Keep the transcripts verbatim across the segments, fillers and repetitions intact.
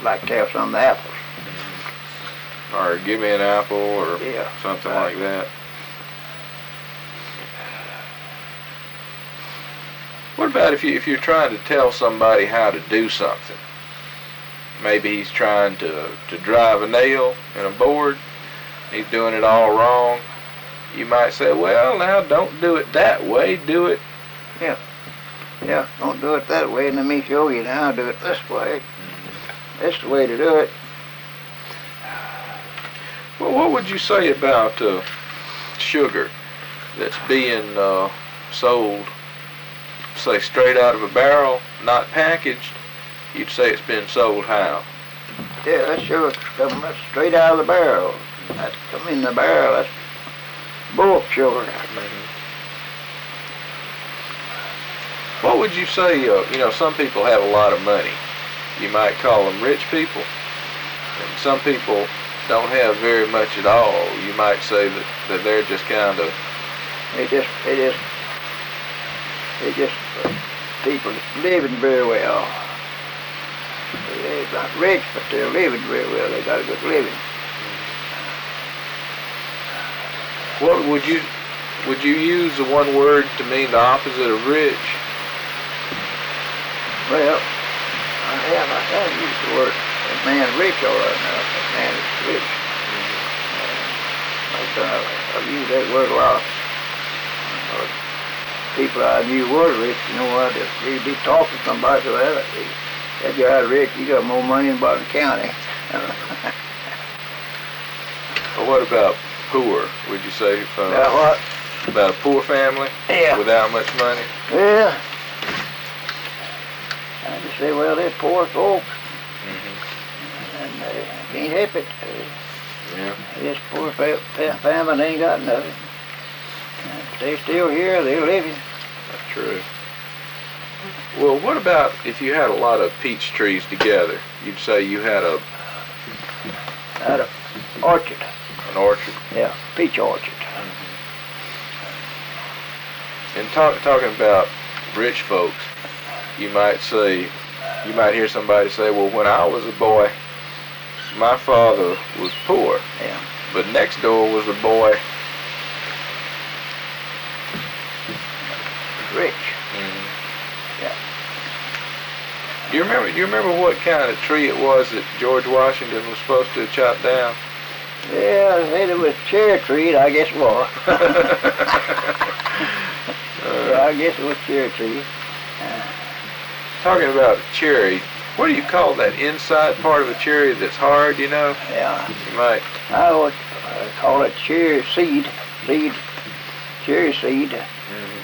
like to have some of the apples. Or give me an apple, or yeah, something right. like that. What about if you if you're trying to tell somebody how to do something? Maybe he's trying to to drive a nail in a board. He's doing it all wrong. You might say, well, now don't do it that way. Do it. Yeah. Yeah. Don't do it that way. Let me show you now. Do it this way. Mm-hmm. This is the way to do it. Well, what would you say about uh, sugar that's being uh, sold, say, straight out of a barrel, not packaged? You'd say it's been sold how? Yeah, that sugar coming straight out of the barrel. That's come in the barrel. That's bulk sugar. Mm-hmm. What would you say, uh, you know, some people have a lot of money. You might call them rich people. And some people don't have very much at all. You might say that, that they're just kind of... They just, they just, they just, uh, people living very well. They're not rich, but they're living very well. They got a good living. What would you, would you use the one word to mean the opposite of rich? Well, I have, I have used the word, a man rich all right now. A man is rich. Mm-hmm. uh, I've, I've used that word a lot. Uh, people I knew were rich, you know, I just, you'd be talking to somebody, so that, that guy's rich, you got more money in Barton County. Well, what about poor, would you say? Uh, about what? About a poor family? Yeah. Without much money? Yeah. I just say, well, they're poor folks. Mm-hmm. And they can't help it. Yeah. This poor fa fa family ain't got nothing. And if they're still here, they're living. That's true. Well, what about if you had a lot of peach trees together? You'd say you had a... Had an orchard. An orchard? Yeah, peach orchard. Mm-hmm. And talk, talking about rich folks, you might say, you might hear somebody say, well, when I was a boy, my father was poor. Yeah. But next door was a boy rich. Mm-hmm. Yeah. Do you remember? Do you remember what kind of tree it was that George Washington was supposed to have chopped down? Yeah, they said it was cherry tree. I guess it was. uh, yeah, I guess it was cherry tree. Uh, talking about cherry, what do you call that inside part of a cherry that's hard? You know? Yeah. You might. I would uh, call it cherry seed. Seed. Cherry seed. Mm-hmm.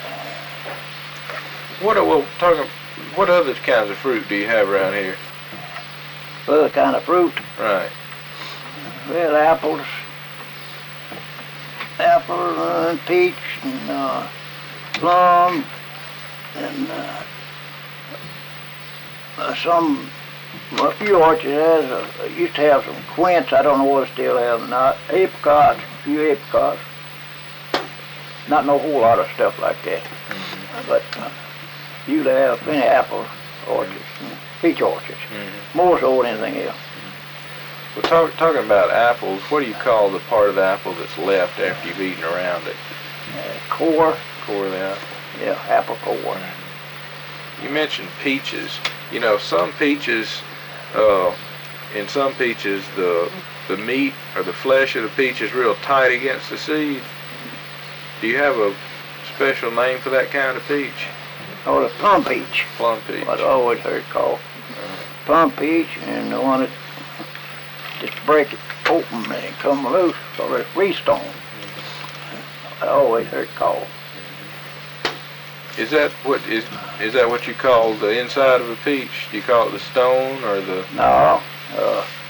What? Well, talking. What other kinds of fruit do you have around here? Other kind of fruit. Right. Well, apples, apple and peach and uh, plum and uh, uh, some, a few orchards has, uh, used to have some quince. I don't know what it still has or not. Apricots, a few apricots. Not no whole lot of stuff like that. Mm-hmm. But uh, usually have plenty of apple orchards, mm-hmm. and peach orchards, mm-hmm. more so than anything else. Well, talk, talking about apples, what do you call the part of the apple that's left after you've eaten around it? Uh, core. Core of the apple? Yeah, apple core. Mm-hmm. You mentioned peaches. You know, some peaches, uh, in some peaches, the the meat or the flesh of the peach is real tight against the seed. Do you have a special name for that kind of peach? Oh, the plum peach. Plum peach. What I always heard called. Uh, plum peach, and the one that just break it open and it come loose, so it's freestone. Mm-hmm. I always heard called. Mm-hmm. Is that what is is that what you call the inside of a peach? Do you call it the stone or the? No, uh,